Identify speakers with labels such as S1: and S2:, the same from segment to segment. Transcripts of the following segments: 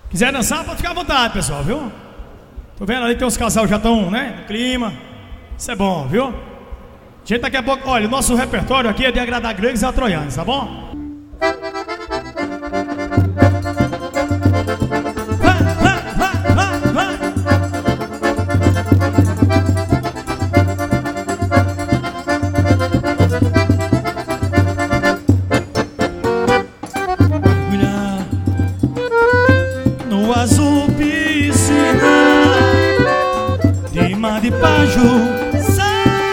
S1: Quiser dançar, pode ficar à vontade, pessoal, viu? Tô vendo ali que tem uns casais já estão, né, no clima. Isso é bom, viu? Gente, daqui a pouco, olha, o nosso repertório aqui é de agradar gregos e troianos, tá bom?
S2: No azul piscina de mar de Pajuçara,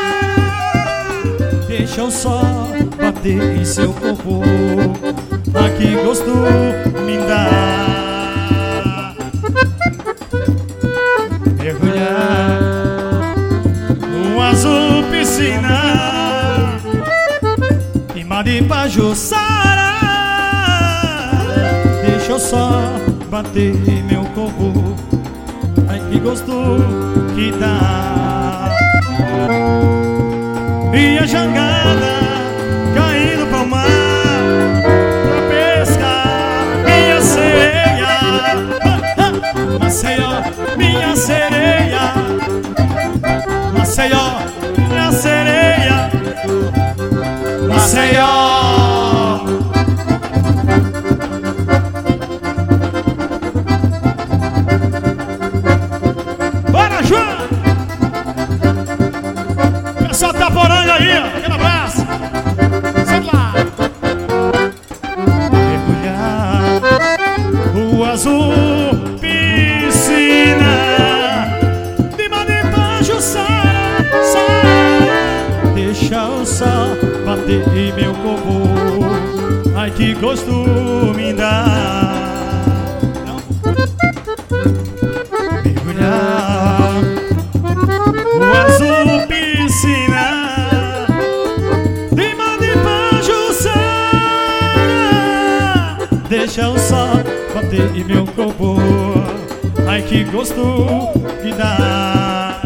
S2: deixa o sol bater em seu corpo. Ah, que gosto me dá mergulhar no azul piscina de mar de Pajuçara, deixa o sol bater em meu corpo. Ai, que gosto que dá. Minha jangada caindo pro mar pra pescar minha sereia. Maceió, minha sereia. Maceió, minha sereia. Maceió.
S1: Pessoal tá poranga aí, ó. Aquele abraço. Senta lá.
S2: Mergulhar o azul piscina de mar de Pajuçara, deixa o sol bater em meu corpo. Ai, que gosto me dá. Mergulhar o azul piscina de mar de Pajuçara, deixa o sol bater em meu corpo. Ai, que gosto que dá.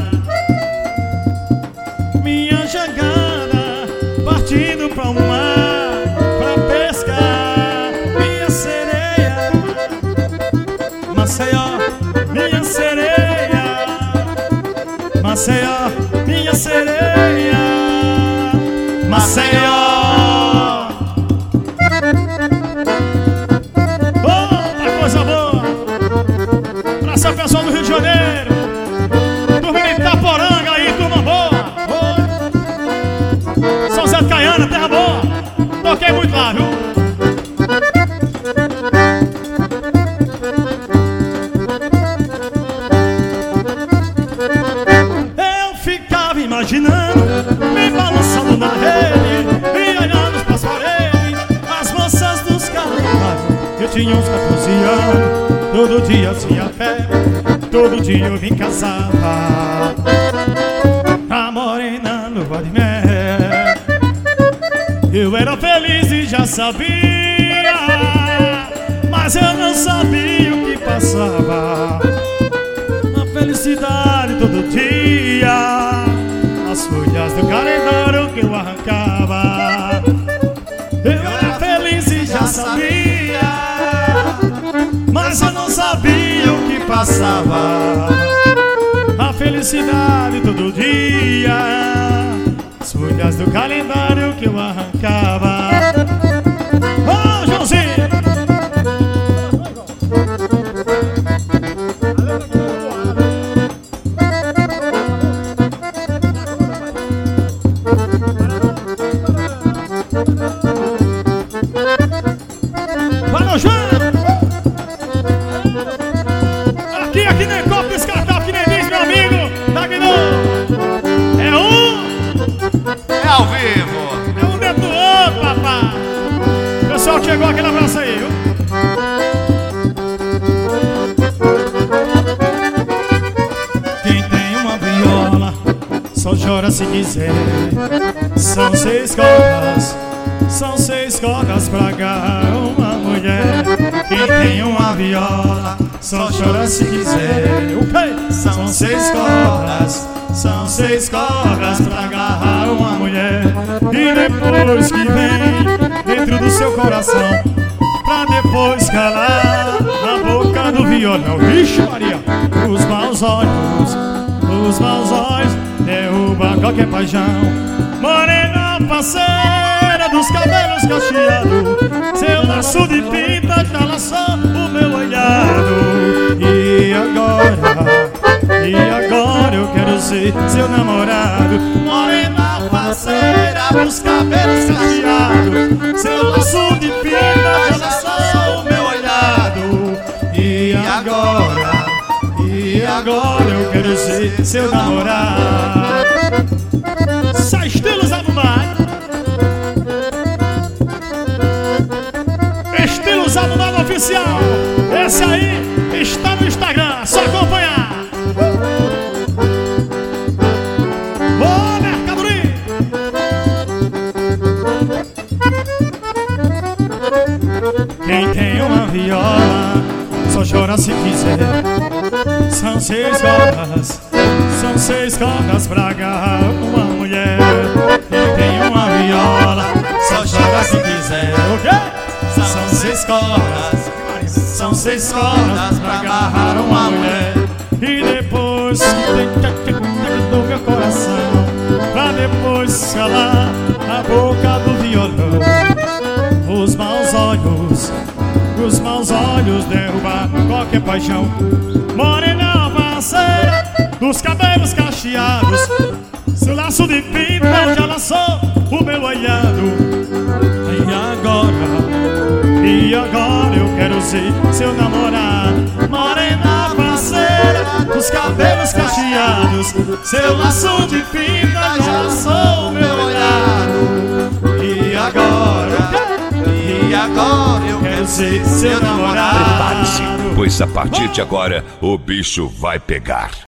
S2: Minha jangada partindo pra mar pra pescar minha sereia. Maceió, minha sereia. Maceió, minha sereia. Maceió.
S1: Opa, coisa boa. Abraço ao pessoal do Rio de Janeiro. Turma de Itaporanga aí, turma boa. Oi. São Zé de Caiana, terra boa. Toquei muito lá, viu?
S2: Imaginando, me balançando na rede e olhando pras paredes, as moças dos carnavais. Eu tinha uns 14 anos, todo dia tinha fé, todo dia eu me casava. A morena lua de mel, eu era feliz e já sabia, mas eu não sabia o que passava. A felicidade todo dia, as folhas do calendário que eu arrancava. Eu era feliz e já sabia, mas eu não sabia o que passava. A felicidade todo dia, as folhas do calendário que eu arrancava. Ô, Joãozinho!
S1: Valeu, João! Aqui nem copo descartável, que nem diz meu amigo Dagno. É
S3: ao vivo.
S1: É um dentro do outro, papai. Pessoal que chegou, aquele abraço aí, viu?
S2: Quem tem uma viola só chora se quiser. São 6 cordas, são 6 cordas pra agarrar uma mulher. Quem tem uma viola só chora se quiser. São 6 cordas, são 6 cordas pra agarrar uma mulher. E depois que vem dentro do seu coração, pra depois calar na boca do violão.
S1: violão. Vixe Maria, os maus olhos derrubam qualquer paixão. Morena parceira dos cabelos cacheados, seu laço de pinta já laçou o meu olhado. E agora eu quero ser seu namorado. Morena parceira dos cabelos cacheados, seu laço de pinta já laçou o meu olhado. E agora eu quero ser seu namorado. Sai estilos Abumai, estilos Abumai oficial. Esse aí está no Instagram, só acompanhar. Ô Mercadoria, quem tem uma viola só chora se quiser. São 6 cordas pra agarrar uma mulher. Quem tem uma viola só chora se quiser. O quê? São 6 cordas pra agarrar uma mulher. E depois do meu coração, pra depois calar a boca do violão. Os maus olhos derrubar qualquer paixão. Morena parceira dos cabelos cacheados, seu laço de pinta já laçou o meu olhado. E agora eu quero ser seu namorado. Morena parceira dos cabelos cacheados, seu laço de pinta já laçou o meu olhado. E agora eu quero ser seu namorado.
S4: Prepare-se, pois a partir de agora o bicho vai pegar.